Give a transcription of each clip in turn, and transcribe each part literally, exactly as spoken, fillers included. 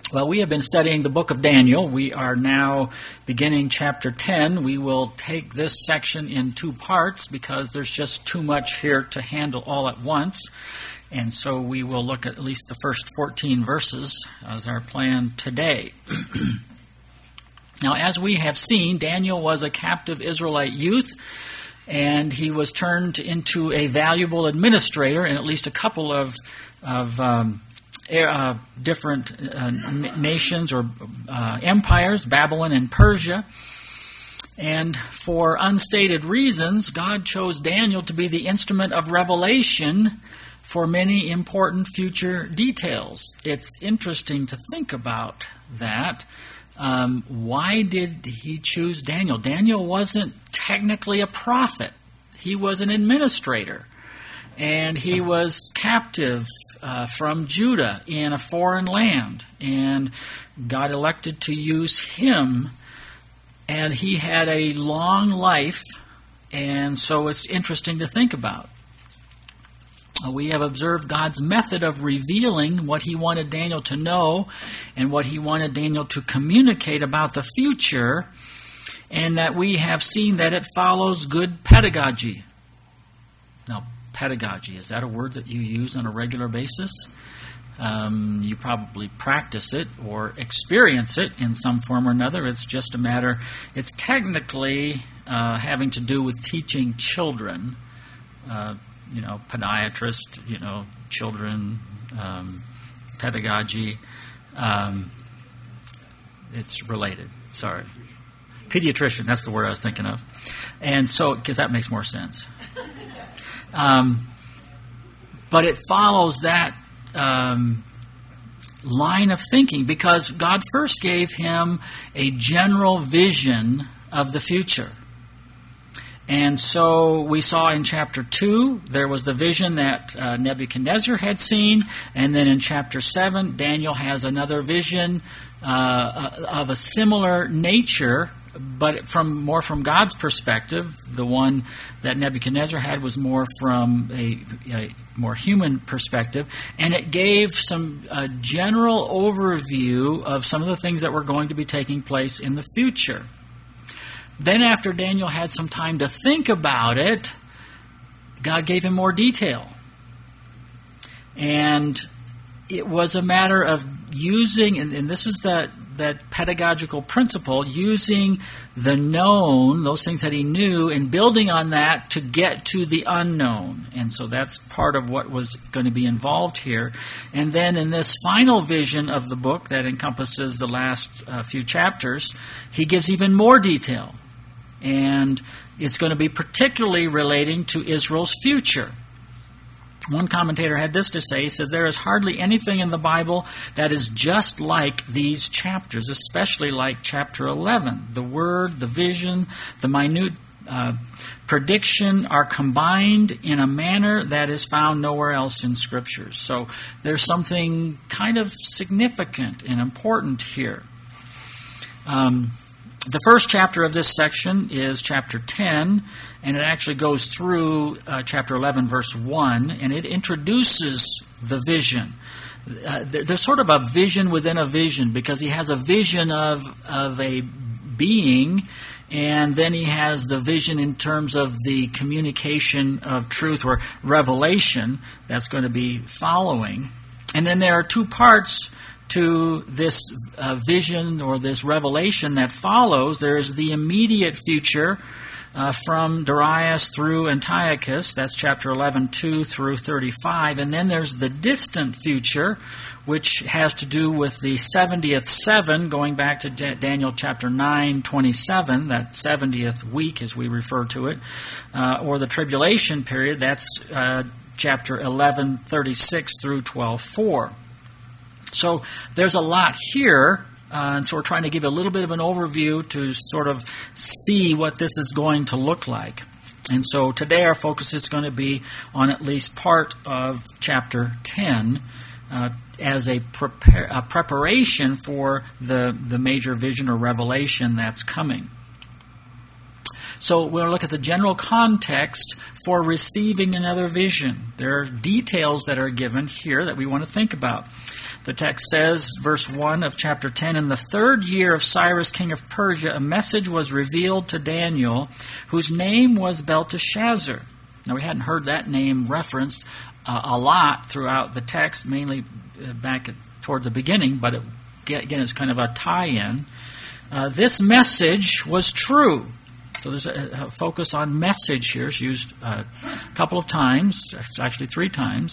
Well, we have been studying the book of Daniel. We are now beginning chapter ten. We will take this section in two parts because there's just too much here to handle all at once. And so we will look at at least the first fourteen verses as our plan today. Now, as we have seen, Daniel was a captive Israelite youth, and he was turned into a valuable administrator in at least a couple of of um, Uh, different uh, n- nations or uh, empires, Babylon and Persia. And for unstated reasons, God chose Daniel to be the instrument of revelation for many important future details. It's interesting to think about that. Um, why did he choose Daniel? Daniel wasn't technically a prophet. He was an administrator. And he was captive uh, from Judah in a foreign land. And God elected to use him. And he had a long life. And so it's interesting to think about. We have observed God's method of revealing what he wanted Daniel to know and what he wanted Daniel to communicate about the future. And that we have seen that it follows good pedagogy. Now, pedagogy, is that a word that you use on a regular basis? Um, you probably practice it or experience it in some form or another. It's just a matter, it's technically uh, having to do with teaching children, uh, you know, podiatrist, you know, children, um, pedagogy. Um, it's related, sorry. Pediatrician, that's the word I was thinking of. And so, because that makes more sense. Um, but it follows that um, line of thinking because God first gave him a general vision of the future. And so we saw in chapter two, there was the vision that uh, Nebuchadnezzar had seen. And then in chapter seven, Daniel has another vision uh, of a similar nature, but from more from God's perspective. The one that Nebuchadnezzar had was more from a, a more human perspective, and it gave some uh, general overview of some of the things that were going to be taking place in the future. Then after Daniel had some time to think about it, God gave him more detail. And it was a matter of using, and, and this is the that pedagogical principle, using the known, those things that he knew, and building on that to get to the unknown. And so that's part of what was going to be involved here. And then in this final vision of the book that encompasses the last uh, few chapters, he gives even more detail. And it's going to be particularly relating to Israel's future. One commentator had this to say. He said, there is hardly anything in the Bible that is just like these chapters, especially like chapter eleven. The word, the vision, the minute uh, prediction are combined in a manner that is found nowhere else in Scriptures. So there's something kind of significant and important here. Um, the first chapter of this section is chapter ten. And it actually goes through uh, chapter eleven, verse one, and it introduces the vision. Uh, there's sort of a vision within a vision, because he has a vision of, of a being, and then he has the vision in terms of the communication of truth or revelation that's going to be following. And then there are two parts to this uh, vision or this revelation that follows. There's the immediate future, Uh, from Darius through Antiochus, that's chapter eleven, two through thirty-five. And then there's the distant future, which has to do with the seventieth seven, going back to D- Daniel chapter nine, twenty-seven, that seventieth week as we refer to it, uh, or the tribulation period, that's uh, chapter eleven, thirty-six through twelve, four. So there's a lot here. Uh, and so we're trying to give a little bit of an overview to sort of see what this is going to look like. And so today our focus is going to be on at least part of chapter ten uh, as a, prepare, a preparation for the, the major vision or revelation that's coming. So we'll look at the general context for receiving another vision. There are details that are given here that we want to think about. The text says, verse one of chapter ten, in the third year of Cyrus, king of Persia, a message was revealed to Daniel, whose name was Belteshazzar. Now, we hadn't heard that name referenced uh, a lot throughout the text, mainly uh, back at, toward the beginning, but it, again, it's kind of a tie-in. Uh, this message was true. So there's a, a focus on message here. It's used uh, a couple of times, it's actually three times.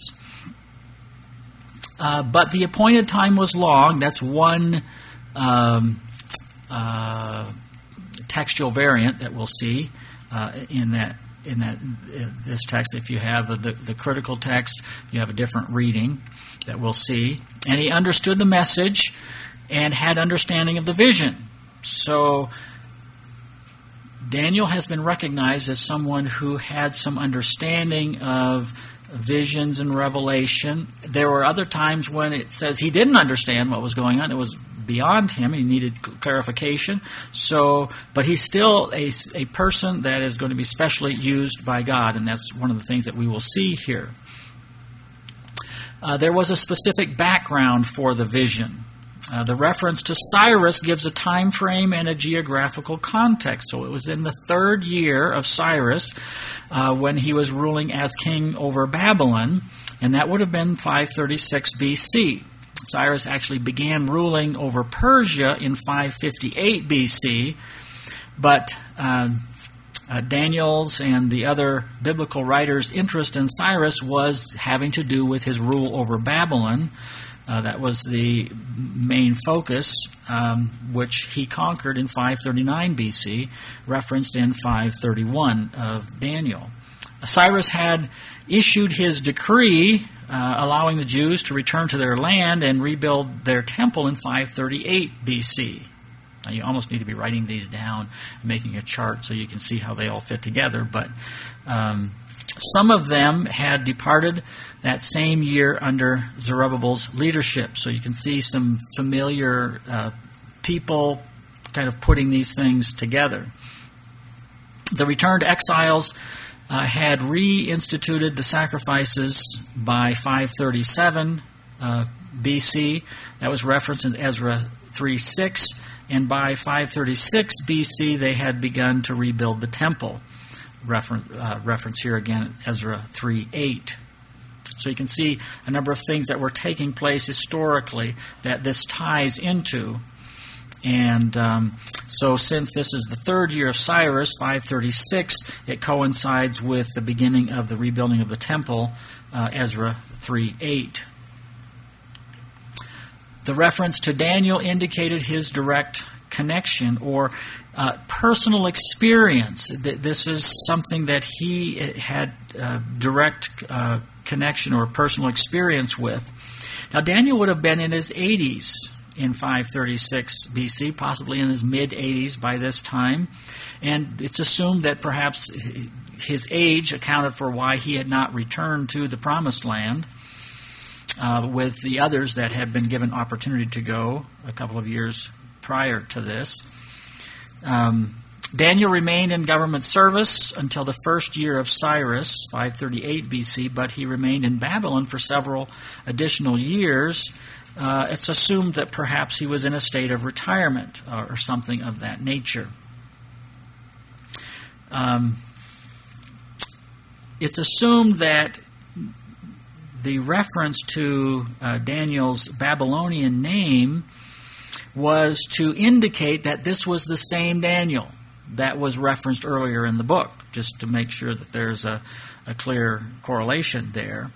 Uh, but the appointed time was long. That's one um, uh, textual variant that we'll see uh, in that in that in this text. If you have the, the critical text, you have a different reading that we'll see. And he understood the message and had understanding of the vision. So Daniel has been recognized as someone who had some understanding of visions and revelation. There were other times when it says he didn't understand what was going on. It was beyond him. He needed clarification. So, but he's still a, a person that is going to be specially used by God, and that's one of the things that we will see here. Uh, there was a specific background for the vision. Uh, the reference to Cyrus gives a time frame and a geographical context. So it was in the third year of Cyrus uh, when he was ruling as king over Babylon, and that would have been five thirty-six B C. Cyrus actually began ruling over Persia in five fifty-eight B C, but uh, uh, Daniel's and the other biblical writers' interest in Cyrus was having to do with his rule over Babylon. Uh, that was the main focus, um, which he conquered in five thirty-nine B C, referenced in five thirty-one of Daniel. Cyrus had issued his decree uh, allowing the Jews to return to their land and rebuild their temple in five thirty-eight B C. Now, you almost need to be writing these down and making a chart so you can see how they all fit together, but um, some of them had departed that same year under Zerubbabel's leadership. So you can see some familiar uh, people kind of putting these things together. The returned exiles uh, had reinstituted the sacrifices by five thirty-seven uh, B C. That was referenced in Ezra three six. And by five thirty-six B C, they had begun to rebuild the temple. Reference, uh, reference here again, Ezra three eight. So you can see a number of things that were taking place historically that this ties into. And um, so since this is the third year of Cyrus, five thirty-six, it coincides with the beginning of the rebuilding of the temple, uh, Ezra three eight. The reference to Daniel indicated his direct connection or uh, personal experience. This is something that he had uh, direct uh, connection or personal experience with. Now, Daniel would have been in his eighties in five thirty-six B C, possibly in his mid-eighties by this time. And it's assumed that perhaps his age accounted for why he had not returned to the Promised Land uh, with the others that had been given opportunity to go a couple of years prior to this. Um, Daniel remained in government service until the first year of Cyrus, five thirty-eight B C, but he remained in Babylon for several additional years. Uh, it's assumed that perhaps he was in a state of retirement or, or something of that nature. Um, it's assumed that the reference to uh, Daniel's Babylonian name was to indicate that this was the same Daniel that was referenced earlier in the book, just to make sure that there's a, a clear correlation there.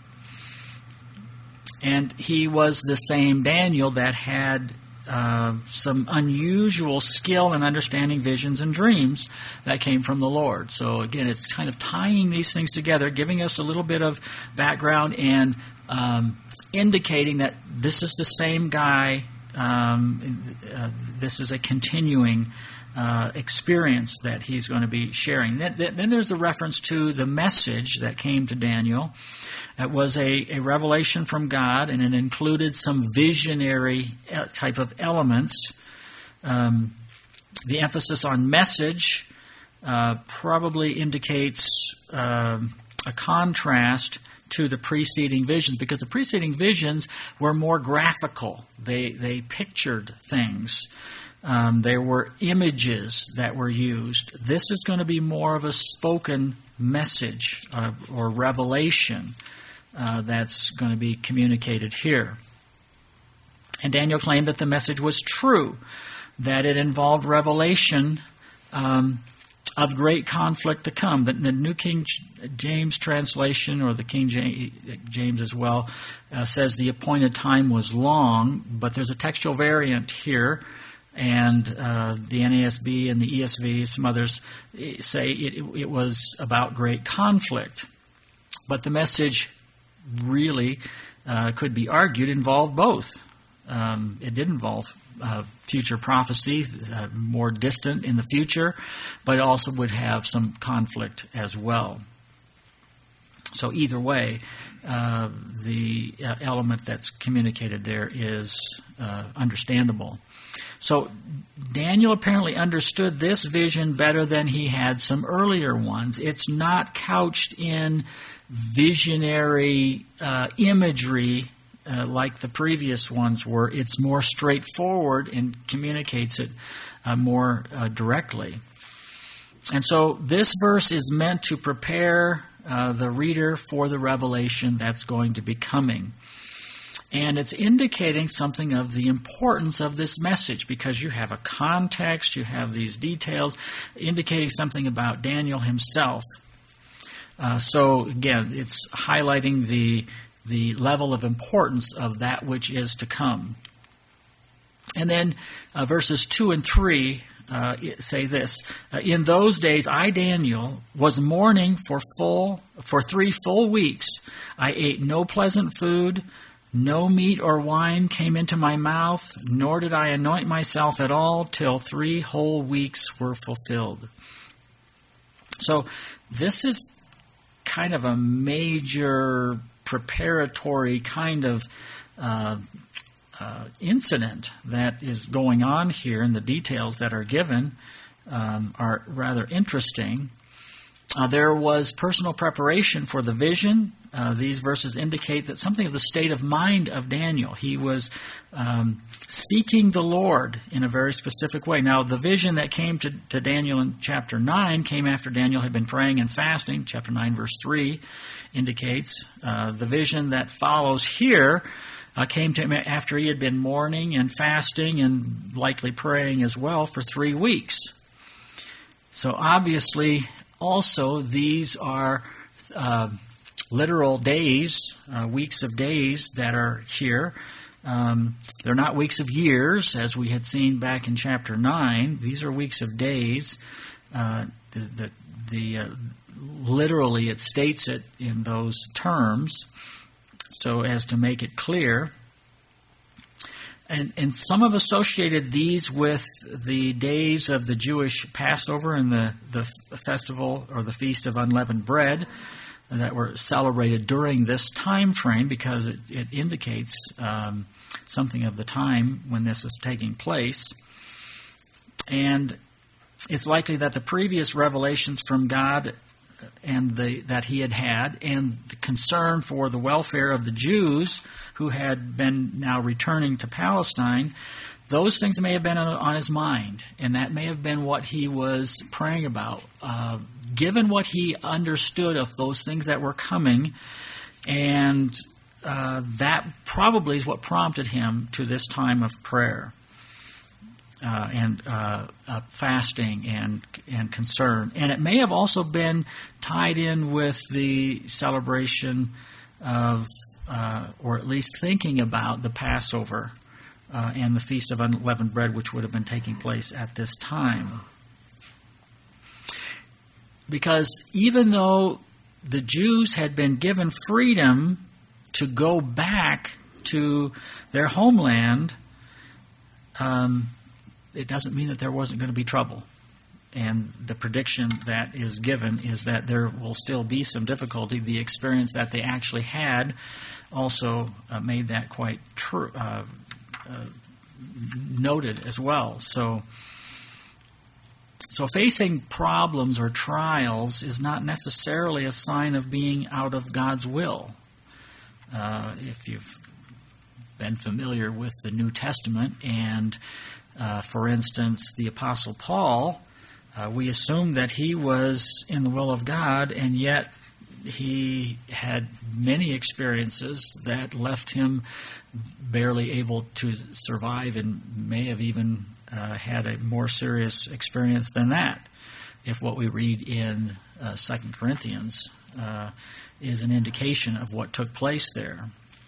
And he was the same Daniel that had uh, some unusual skill in understanding visions and dreams that came from the Lord. So again, it's kind of tying these things together, giving us a little bit of background and um, indicating that this is the same guy. Um, uh, this is a continuing uh, experience that he's going to be sharing. Then, then there's the reference to the message that came to Daniel. It was a, a revelation from God, and it included some visionary type of elements. Um, the emphasis on message uh, probably indicates uh, a contrast to the preceding visions, because the preceding visions were more graphical. They they pictured things. Um, there were images that were used. This is going to be more of a spoken message uh, or revelation uh, that's going to be communicated here. And Daniel claimed that the message was true, that it involved revelation um, of great conflict to come. The, the New King James translation, or the King James as well, uh, says the appointed time was long, but there's a textual variant here, and uh, the N A S B and the E S V, some others, say it, it, it was about great conflict. But the message really uh, could be argued involved both. Um, it did involve uh, future prophecy, uh, more distant in the future, but it also would have some conflict as well. So either way, uh, the uh, element that's communicated there is uh, understandable. So Daniel apparently understood this vision better than he had some earlier ones. It's not couched in visionary uh, imagery uh, like the previous ones were. It's more straightforward and communicates it uh, more uh, directly. And so this verse is meant to prepare uh, the reader for the revelation that's going to be coming. And it's indicating something of the importance of this message, because you have a context, you have these details indicating something about Daniel himself. Uh, so again, it's highlighting the the level of importance of that which is to come. And then uh, verses two and three uh, say this: uh, in those days, I, Daniel, was mourning for full for three full weeks. I ate no pleasant food. No meat or wine came into my mouth, nor did I anoint myself at all till three whole weeks were fulfilled. So this is kind of a major preparatory kind of uh, uh, incident that is going on here, and the details that are given um, are rather interesting. Uh, there was personal preparation for the vision. Uh, these verses indicate that something of the state of mind of Daniel. He was um, seeking the Lord in a very specific way. Now, the vision that came to, to Daniel in chapter nine came after Daniel had been praying and fasting. Chapter nine, verse three indicates. Uh, the vision that follows here uh, came to him after he had been mourning and fasting and likely praying as well for three weeks. So obviously, also, these are uh, literal days, uh, weeks of days that are here. Um, they're not weeks of years, as we had seen back in chapter nine. These are weeks of days. Uh, the the, the uh, literally, it states it in those terms, so as to make it clear. And, and some have associated these with the days of the Jewish Passover and the, the festival or the Feast of Unleavened Bread that were celebrated during this time frame, because it, it indicates um, something of the time when this is taking place. And it's likely that the previous revelations from God and the, that he had had, and the concern for the welfare of the Jews who had been now returning to Palestine, those things may have been on his mind, and that may have been what he was praying about. Uh, given what he understood of those things that were coming, and uh, that probably is what prompted him to this time of prayer. Uh, and uh, uh, fasting and and concern. And it may have also been tied in with the celebration of, uh, or at least thinking about, the Passover uh, and the Feast of Unleavened Bread, which would have been taking place at this time. Because even though the Jews had been given freedom to go back to their homeland, um, it doesn't mean that there wasn't going to be trouble. And the prediction that is given is that there will still be some difficulty. The experience that they actually had also uh, made that quite true, uh, uh, noted as well. So, So facing problems or trials is not necessarily a sign of being out of God's will. Uh, if you've been familiar with the New Testament and, uh, for instance, the Apostle Paul, uh, we assume that he was in the will of God, and yet he had many experiences that left him barely able to survive and may have even uh, had a more serious experience than that, if what we read in uh, Second Corinthians uh, is an indication of what took place there.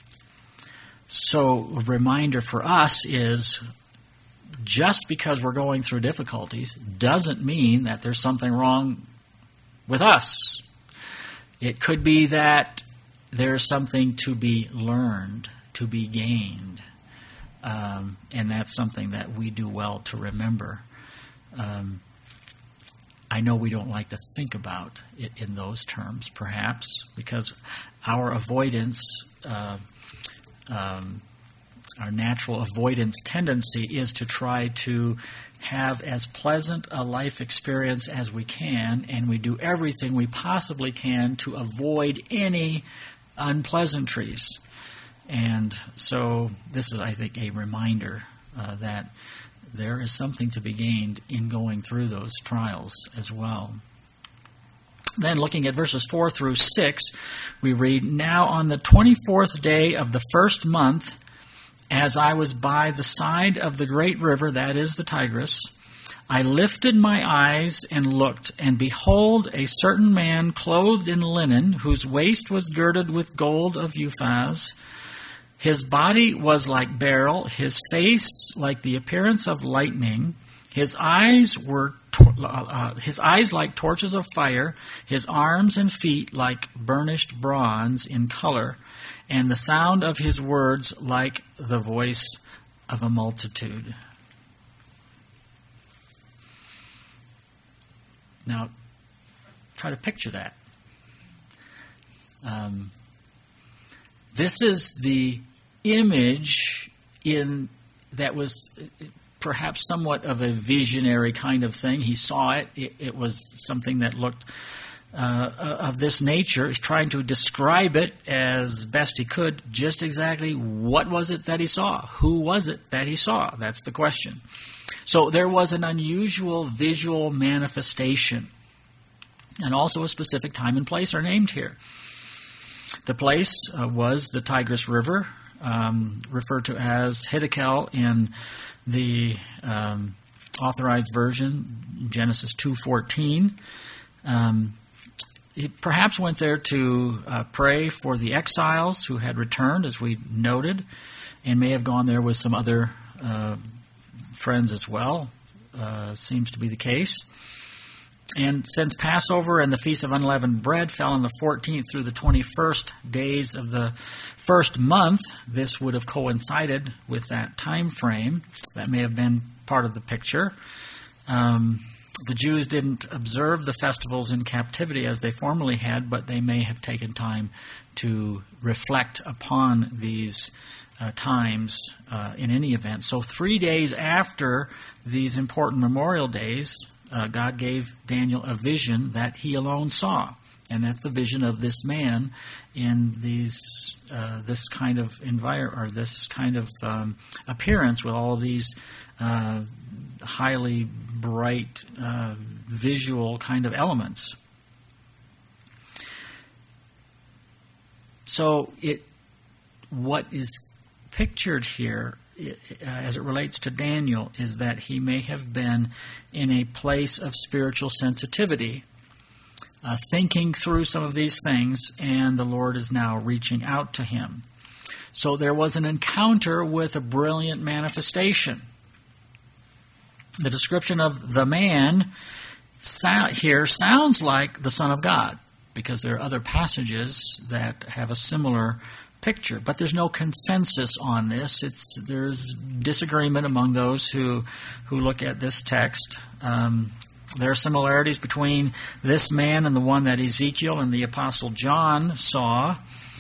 So a reminder for us is just because we're going through difficulties doesn't mean that there's something wrong with us. It could be that there's something to be learned, to be gained, um, and that's something that we do well to remember. Um, I know we don't like to think about it in those terms, perhaps, because our avoidance, uh, um, our natural avoidance tendency is to try to have as pleasant a life experience as we can, and we do everything we possibly can to avoid any unpleasantries. And so this is, I think, a reminder uh, that there is something to be gained in going through those trials as well. Then looking at verses four through six, we read, "Now on the twenty-fourth day of the first month, as I was by the side of the great river," that is the Tigris, "I lifted my eyes and looked, and behold, a certain man clothed in linen, whose waist was girded with gold of Uphaz. His body was like beryl, his face like the appearance of lightning. His eyes were tor- uh, his eyes like torches of fire, his arms and feet like burnished bronze in color, and the sound of his words like the voice of a multitude." Now, try to picture that. Um, this is the image in that was perhaps somewhat of a visionary kind of thing. He saw it. It, it was something that looked uh, of this nature. He's trying to describe it as best he could. Just exactly what was it that he saw? Who was it that he saw? That's the question. So there was an unusual visual manifestation, and also a specific time and place are named here. The place uh, was the Tigris River, um, referred to as Hiddekel in the um, Authorized Version, Genesis two fourteen. Um, he perhaps went there to uh, pray for the exiles who had returned, as we noted, and may have gone there with some other uh, friends as well. Uh, seems to be the case. And since Passover and the Feast of Unleavened Bread fell on the fourteenth through the twenty-first days of the first month, this would have coincided with that time frame. That may have been part of the picture. Um, the Jews didn't observe the festivals in captivity as they formerly had, but they may have taken time to reflect upon these uh, times uh, in any event. So three days after these important memorial days, Uh, God gave Daniel a vision that he alone saw, and that's the vision of this man in these uh, this kind of environment, or this kind of um, appearance, with all of these uh, highly bright uh, visual kind of elements. So, it what is pictured here, as it relates to Daniel, is that he may have been in a place of spiritual sensitivity, uh, thinking through some of these things, and the Lord is now reaching out to him. So there was an encounter with a brilliant manifestation. The description of the man here sounds like the Son of God, because there are other passages that have a similar picture, but there's no consensus on this. It's there's disagreement among those who who look at this text. Um, there are similarities between this man and the one that Ezekiel and the Apostle John saw,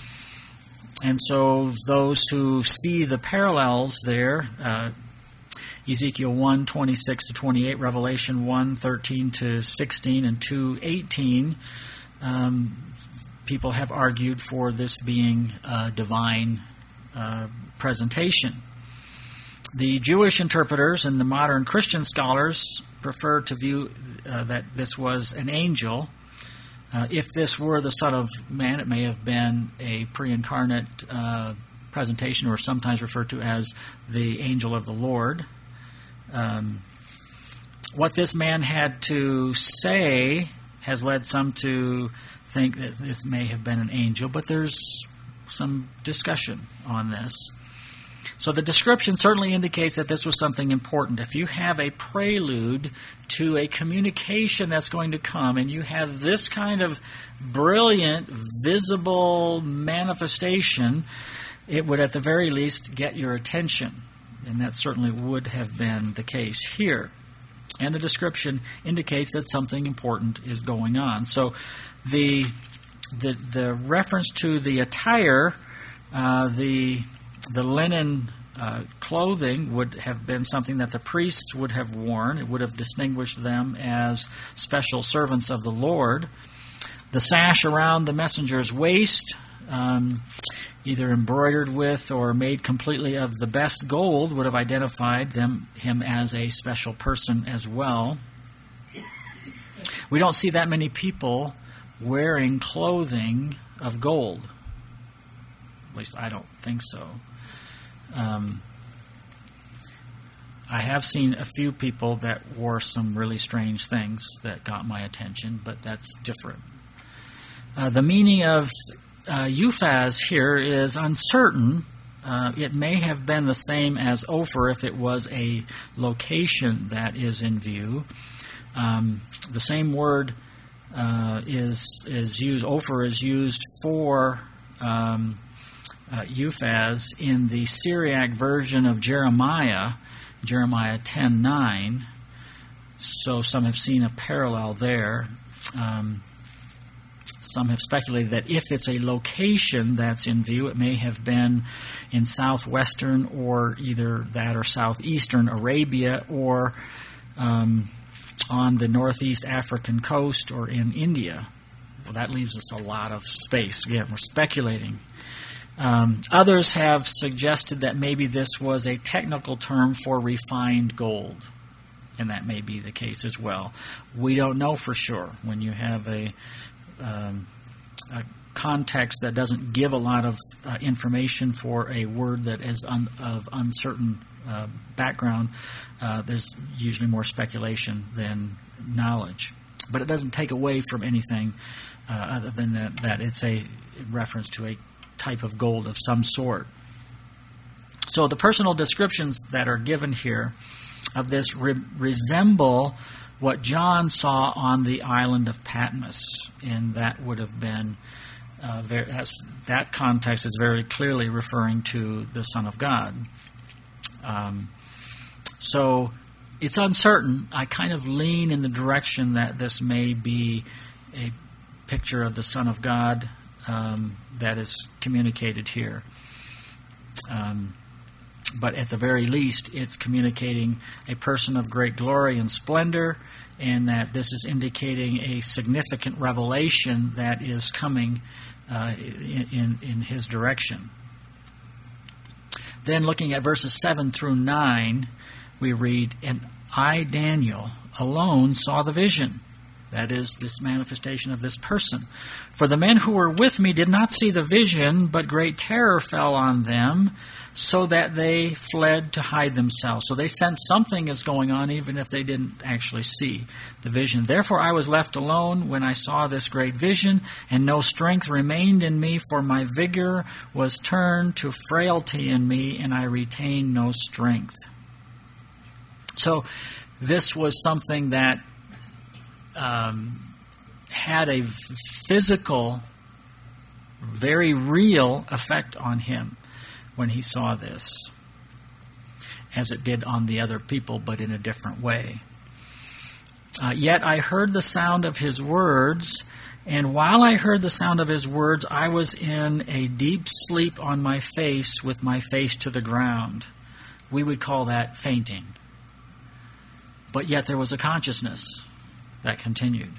and so those who see the parallels there, uh, Ezekiel one, twenty-six to twenty-eight, Revelation one, thirteen to sixteen, and two, eighteen, um, people have argued for this being a divine uh, presentation. The Jewish interpreters and the modern Christian scholars prefer to view uh, that this was an angel. Uh, if this were the Son of Man, it may have been a pre-incarnate uh, presentation, or sometimes referred to as the angel of the Lord. Um, what this man had to say has led some to think that this may have been an angel, but there's some discussion on this. So the description certainly indicates that this was something important. If you have a prelude to a communication that's going to come, and you have this kind of brilliant, visible manifestation, it would at the very least get your attention. And that certainly would have been the case here. And the description indicates that something important is going on. So the the, the reference to the attire, uh, the the linen uh, clothing would have been something that the priests would have worn. It would have distinguished them as special servants of the Lord. The sash around the messenger's waist, um, either embroidered with or made completely of the best gold, would have identified them him as a special person as well. We don't see that many people wearing clothing of gold. At least I don't think so. Um, I have seen a few people that wore some really strange things that got my attention, but that's different. Uh, the meaning of uh, Uphaz here is uncertain. Uh, it may have been the same as Ophir if it was a location that is in view. Um, the same word uh, is is used. Ophir is used for um, uh, Uphaz in the Syriac version of Jeremiah, Jeremiah ten nine. So some have seen a parallel there. Um, Some have speculated that if it's a location that's in view, it may have been in southwestern or either that or southeastern Arabia, or um, on the northeast African coast, or in India. Well, that leaves us a lot of space. Again, we're speculating. Um, others have suggested that maybe this was a technical term for refined gold, and that may be the case as well. We don't know for sure. When you have a Um, a context that doesn't give a lot of uh, information for a word that is un- of uncertain uh, background, uh, there's usually more speculation than knowledge. But it doesn't take away from anything uh, other than that, that it's a reference to a type of gold of some sort. So the personal descriptions that are given here of this re- resemble what John saw on the island of Patmos, and that would have been uh, very, that's, that context is very clearly referring to the Son of God. Um, so it's uncertain. I kind of lean in the direction that this may be a picture of the Son of God um, that is communicated here. Um, But at the very least, it's communicating a person of great glory and splendor, and that this is indicating a significant revelation that is coming uh, in, in, in his direction. Then looking at verses seven through nine, we read, "And I, Daniel, alone saw the vision." That is, this manifestation of this person. "For the men who were with me did not see the vision, but great terror fell on them, so that they fled to hide themselves." So they sensed something is going on, even if they didn't actually see the vision. "Therefore I was left alone when I saw this great vision, and no strength remained in me, for my vigor was turned to frailty in me, and I retained no strength." So this was something that um, had a physical, very real effect on him when he saw this, as it did on the other people, but in a different way. Uh, "Yet I heard the sound of his words, and while I heard the sound of his words, I was in a deep sleep on my face, with my face to the ground." We would call that fainting. but yet there was a consciousness that continued.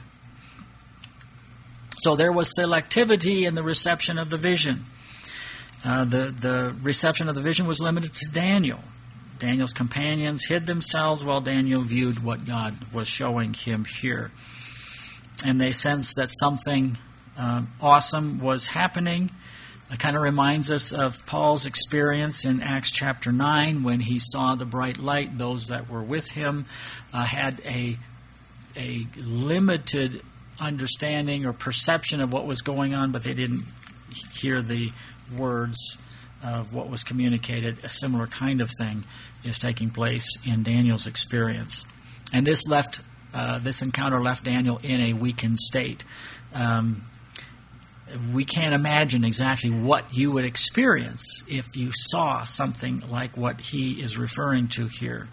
So there was selectivity in the reception of the vision. Uh, the, the reception of the vision was limited to Daniel. Daniel's companions hid themselves while Daniel viewed what God was showing him here. And they sensed that something uh, awesome was happening. It kind of reminds us of Paul's experience in Acts chapter nine when he saw the bright light. Those that were with him uh, had a, a limited understanding or perception of what was going on, but they didn't hear the words of what was communicated. A similar kind of thing is taking place in Daniel's experience. And this left uh, this encounter left Daniel in a weakened state. Um, we can't imagine exactly what you would experience if you saw something like what he is referring to here.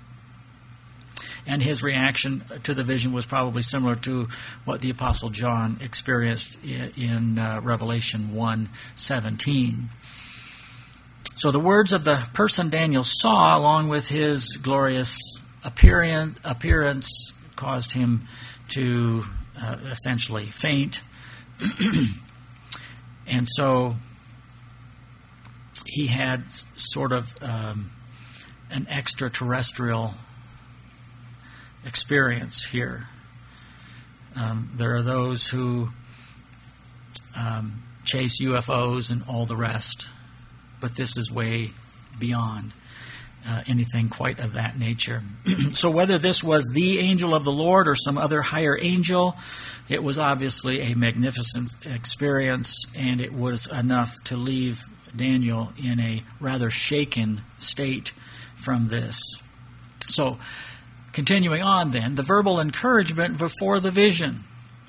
And his reaction to the vision was probably similar to what the Apostle John experienced in, in uh, Revelation one seventeen. So the words of the person Daniel saw, along with his glorious appearance, appearance caused him to uh, essentially faint. And so he had sort of um, an extraterrestrial experience here. Um, there are those who um, chase U F Os and all the rest, but this is way beyond uh, anything quite of that nature. So whether this was the angel of the Lord or some other higher angel, it was obviously a magnificent experience, and it was enough to leave Daniel in a rather shaken state from this. So, continuing on then, the verbal encouragement before the vision.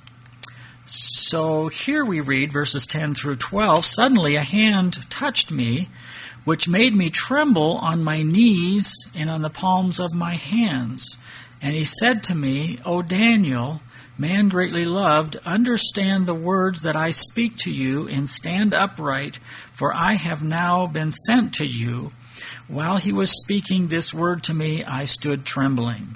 So here we read verses ten through twelve, "Suddenly a hand touched me, which made me tremble on my knees and on the palms of my hands. And he said to me, O Daniel, man greatly loved, understand the words that I speak to you and stand upright, for I have now been sent to you. While he was speaking this word to me, I stood trembling."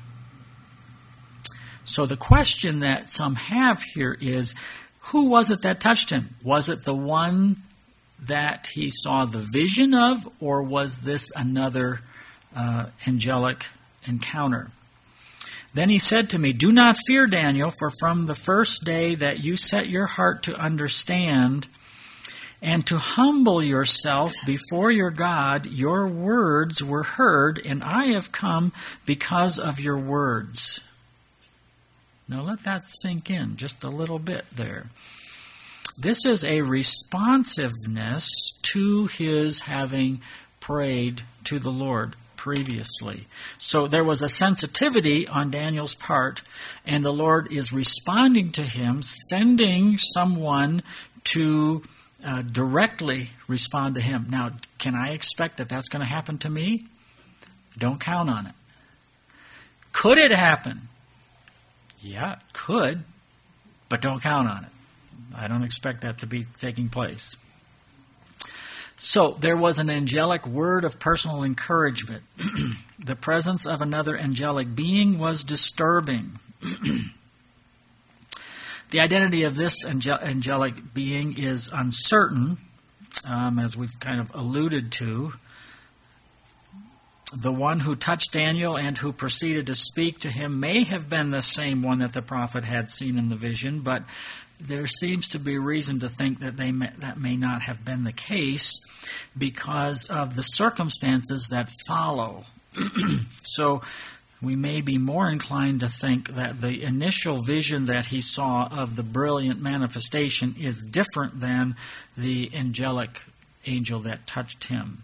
So the question that some have here is, who was it that touched him? Was it the one that he saw the vision of, or was this another uh, angelic encounter? Then he said to me, "Do not fear, Daniel, for from the first day that you set your heart to understand and to humble yourself before your God, your words were heard, and I have come because of your words." Now let that sink in just a little bit there. This is a responsiveness to his having prayed to the Lord previously. So there was a sensitivity on Daniel's part, and the Lord is responding to him, sending someone to uh, directly respond to him. Now, can I expect that that's going to happen to me? Don't count on it. Could it happen? Yeah, it could, but don't count on it. I don't expect that to be taking place. So there was an angelic word of personal encouragement. The presence of another angelic being was disturbing. The identity of this angel- angelic being is uncertain, um, as we've kind of alluded to. The one who touched Daniel and who proceeded to speak to him may have been the same one that the prophet had seen in the vision, but there seems to be reason to think that they may, that may not have been the case because of the circumstances that follow. So we may be more inclined to think that the initial vision that he saw of the brilliant manifestation is different than the angelic angel that touched him.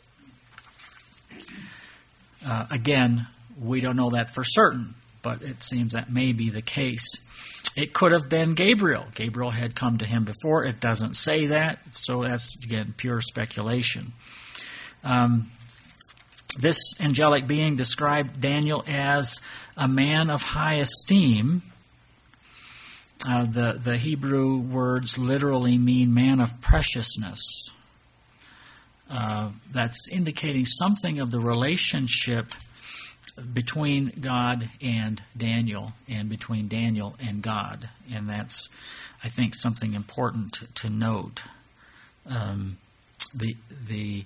Uh, again, we don't know that for certain, but it seems that may be the case. It could have been Gabriel. Gabriel had come to him before. It doesn't say that, so that's, again, pure speculation. Um, this angelic being described Daniel as a man of high esteem. Uh, the, the Hebrew words literally mean man of preciousness. Uh, that's indicating something of the relationship between God and Daniel, and between Daniel and God. And that's, I think, something important to, to note. Um, the the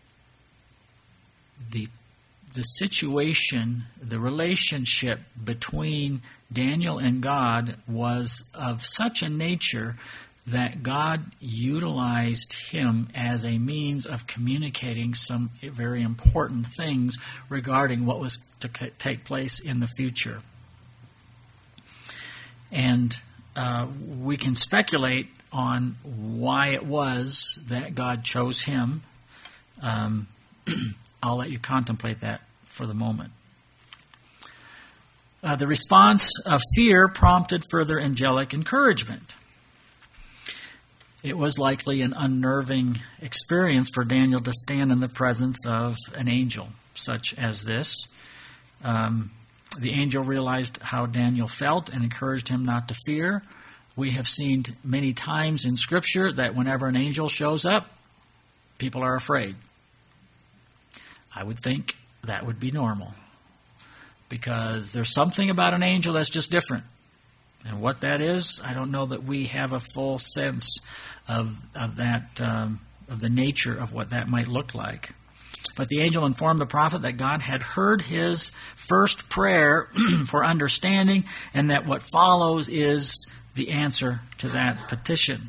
the the situation, the relationship between Daniel and God was of such a nature that God utilized him as a means of communicating some very important things regarding what was to take place in the future. And uh, we can speculate on why it was that God chose him. Um, I'll let you contemplate that for the moment. Uh, the response of fear prompted further angelic encouragement. It was likely an unnerving experience for Daniel to stand in the presence of an angel such as this. Um, the angel realized how Daniel felt and encouraged him not to fear. We have seen many times in Scripture that whenever an angel shows up, people are afraid. I would think that would be normal, because there's something about an angel that's just different. And what that is, I don't know that we have a full sense of of that um, of the nature of what that might look like. But the angel informed the prophet that God had heard his first prayer for understanding, and that what follows is the answer to that petition.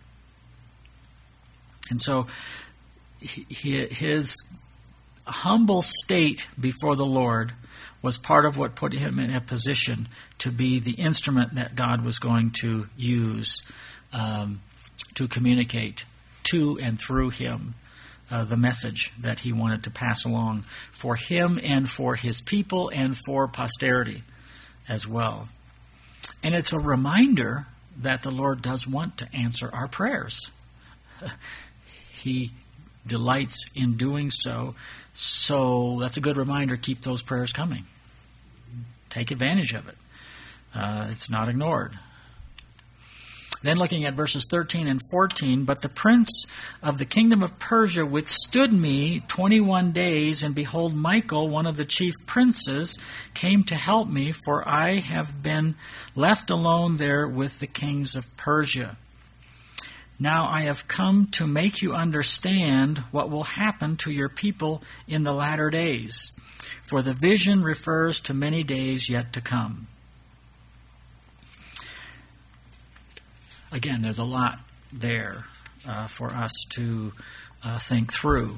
And so he, his humble state before the Lord was part of what put him in a position to be the instrument that God was going to use um, to communicate to and through him uh, the message that he wanted to pass along for him and for his people and for posterity as well. And it's a reminder that the Lord does want to answer our prayers. He delights in doing so. So that's a good reminder. Keep those prayers coming. Take advantage of it. Uh, it's not ignored. Then looking at verses thirteen and fourteen, but the prince of the kingdom of Persia withstood me twenty-one days, and behold, Michael, one of the chief princes, came to help me, for I have been left alone there with the kings of Persia. Now I have come to make you understand what will happen to your people in the latter days, for the vision refers to many days yet to come. Again, there's a lot there uh, for us to uh, think through.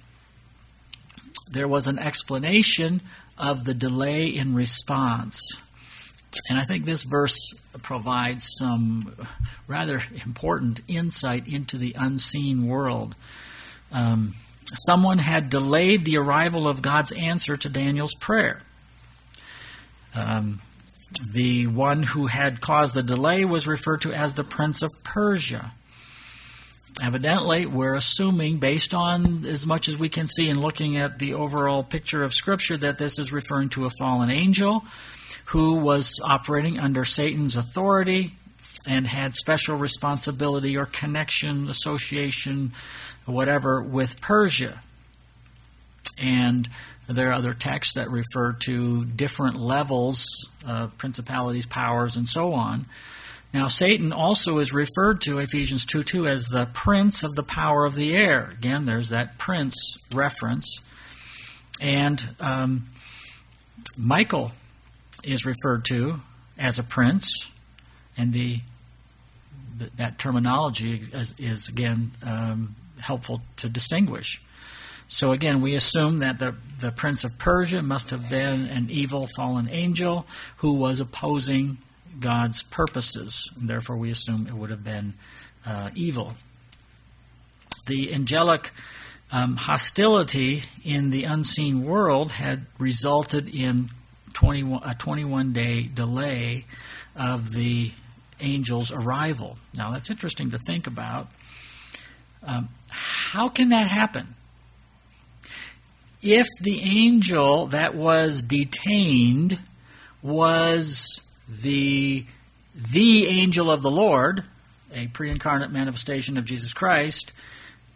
There was an explanation of the delay in response. And I think this verse provides some rather important insight into the unseen world. Um, someone had delayed the arrival of God's answer to Daniel's prayer. Um, the one who had caused the delay was referred to as the Prince of Persia. Evidently, we're assuming, based on as much as we can see in looking at the overall picture of Scripture, that this is referring to a fallen angel who was operating under Satan's authority and had special responsibility or connection, association, whatever, with Persia. And there are other texts that refer to different levels, uh, principalities, powers, and so on. Now, Satan also is referred to, Ephesians two two, as the prince of the power of the air. Again, there's that prince reference. And um, Michael is referred to as a prince, and the, the that terminology is, is again, um, helpful to distinguish. So again, we assume that the, the Prince of Persia must have been an evil fallen angel who was opposing God's purposes, and therefore we assume it would have been uh, evil. The angelic um, hostility in the unseen world had resulted in twenty-one, a twenty-one-day delay of the angel's arrival. Now, that's interesting to think about. Um, how can that happen? If the angel that was detained was the the angel of the Lord, a pre-incarnate manifestation of Jesus Christ,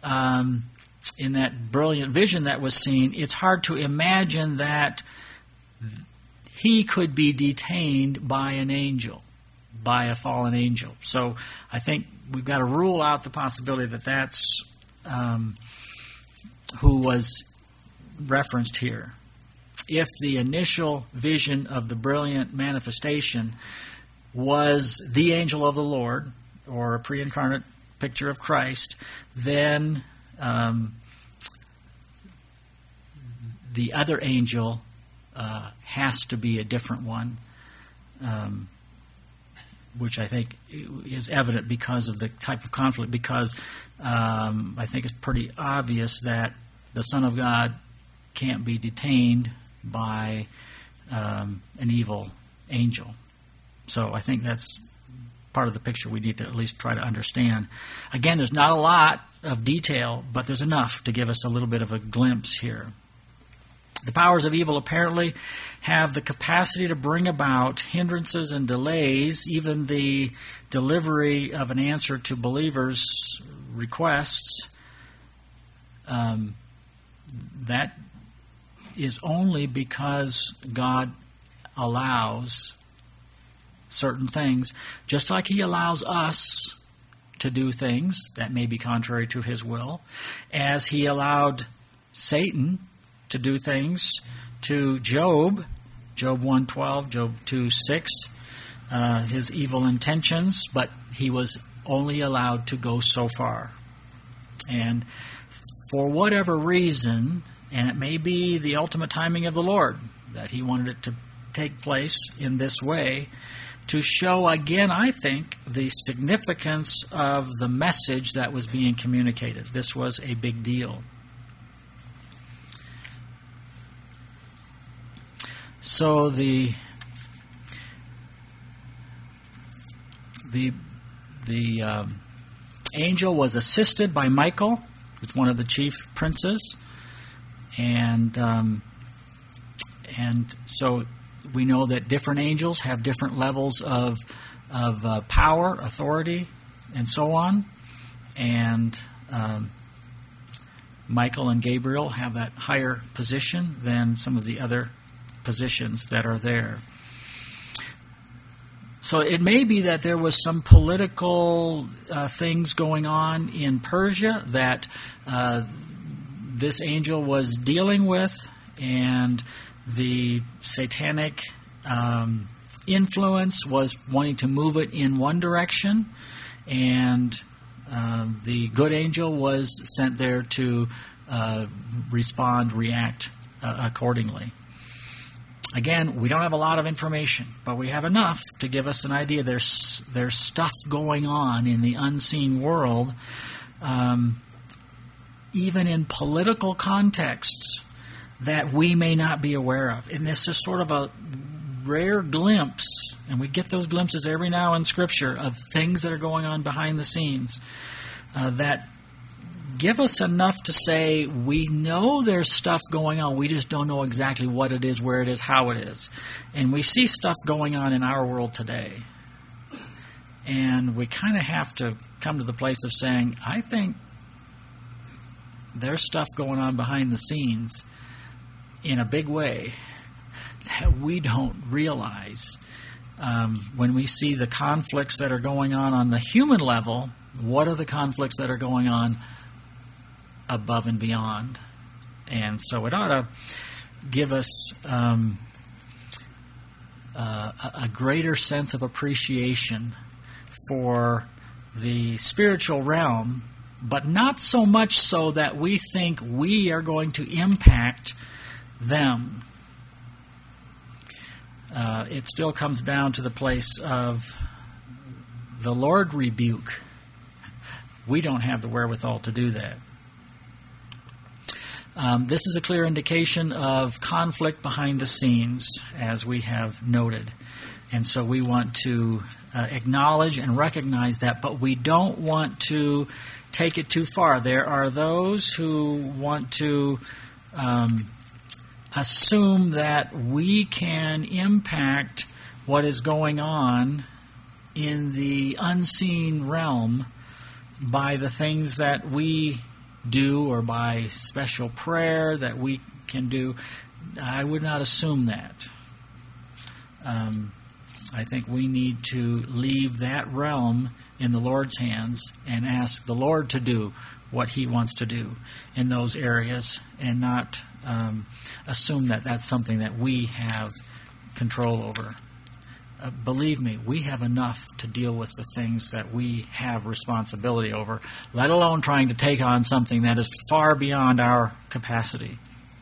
um, in that brilliant vision that was seen, it's hard to imagine that he could be detained by an angel, by a fallen angel. So I think we've got to rule out the possibility that that's um, who was referenced here. If the initial vision of the brilliant manifestation was the angel of the Lord, or a pre-incarnate picture of Christ, then um, the other angel uh, has to be a different one, um, which I think is evident because of the type of conflict, because um, I think it's pretty obvious that the Son of God can't be detained by um, an evil angel. So I think that's part of the picture we need to at least try to understand. Again, there's not a lot of detail, but there's enough to give us a little bit of a glimpse here. The powers of evil apparently have the capacity to bring about hindrances and delays, even the delivery of an answer to believers' requests. Um, that is only because God allows certain things, just like He allows us to do things that may be contrary to His will, as He allowed Satan to do things to Job, Job one twelve, Job two six, uh, his evil intentions, but he was only allowed to go so far. And for whatever reason, and it may be the ultimate timing of the Lord, that He wanted it to take place in this way, to show again, I think, the significance of the message that was being communicated. This was a big deal. So the the the um, angel was assisted by Michael, who's one of the chief princes, and um, and so we know that different angels have different levels of of uh, power, authority, and so on. And um, Michael and Gabriel have that higher position than some of the other positions that are there. So it may be that there was some political uh, things going on in Persia that uh, this angel was dealing with, and the satanic um, influence was wanting to move it in one direction, and uh, the good angel was sent there to uh, respond, react uh, accordingly. Again, we don't have a lot of information, but we have enough to give us an idea. There's there's stuff going on in the unseen world, um, even in political contexts, that we may not be aware of. And this is sort of a rare glimpse, and we get those glimpses every now in Scripture of things that are going on behind the scenes uh, that give us enough to say we know there's stuff going on. We just don't know exactly what it is, where it is, how it is. And we see stuff going on in our world today. And we kind of have to come to the place of saying, I think there's stuff going on behind the scenes in a big way that we don't realize. Um, when we see the conflicts that are going on on the human level, what are the conflicts that are going on above and beyond? And so it ought to give us um, uh, a greater sense of appreciation for the spiritual realm, but not so much so that we think we are going to impact them. Uh, it still comes down to the place of the Lord rebuke. We don't have the wherewithal to do that. Um, this is a clear indication of conflict behind the scenes, as we have noted. And so we want to uh, acknowledge and recognize that, but we don't want to take it too far. There are those who want to um, assume that we can impact what is going on in the unseen realm by the things that we do, or by special prayer that we can do. I would not assume that. Um, I think we need to leave that realm in the Lord's hands and ask the Lord to do what He wants to do in those areas, and not um, assume that that's something that we have control over. Uh, believe me, we have enough to deal with the things that we have responsibility over, let alone trying to take on something that is far beyond our capacity.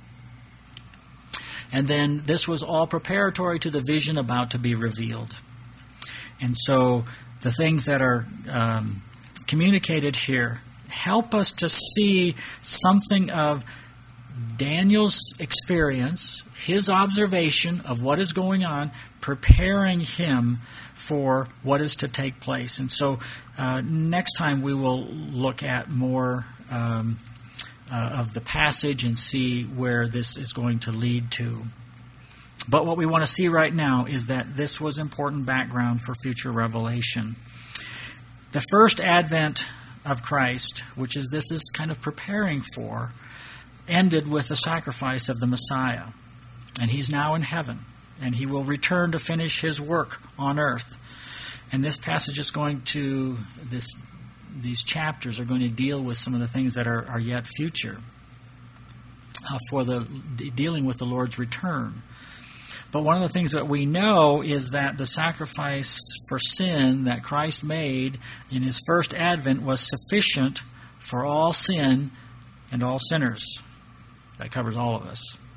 And then this was all preparatory to the vision about to be revealed. And so the things that are um, communicated here help us to see something of Daniel's experience, his observation of what is going on, preparing him for what is to take place. And so uh, next time we will look at more um, uh, of the passage and see where this is going to lead to. But what we want to see right now is that this was important background for future revelation. The first advent of Christ, which is this is kind of preparing for, ended with the sacrifice of the Messiah. And He's now in heaven, and He will return to finish His work on earth. And this passage is going to, this, these chapters are going to deal with some of the things that are, are yet future uh, for the dealing with the Lord's return. But one of the things that we know is that the sacrifice for sin that Christ made in His first advent was sufficient for all sin and all sinners. That covers all of us.